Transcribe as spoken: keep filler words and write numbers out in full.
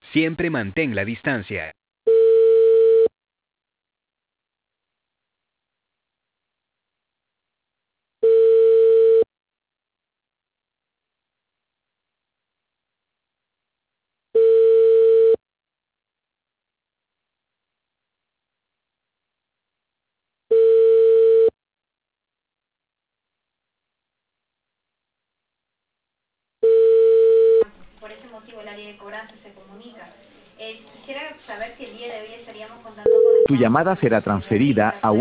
Siempre mantén la distancia. Por ese motivo el área de cobranza se comunica. Eh, quisiera saber si el día de hoy estaríamos contando con el Tu pago llamada por será los transferida a